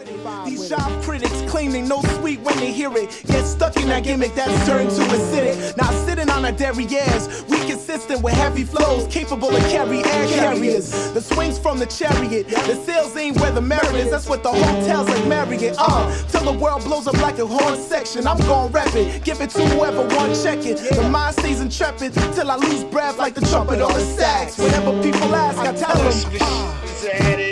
These job critics claim they know sweet when they hear it. Get stuck in that gimmick that's turned to acidic. Now sitting on our derrieres, we consistent with heavy flows, capable of carry air carriers. The swings from the chariot, the sales ain't where the merit is. That's what the hotels like Marriott. Till the world blows up like a horn section. I'm gon' rep it, give it to whoever want check it. The mind stays intrepid till I lose breath like the trumpet or the sax. Whenever people ask, I tell them.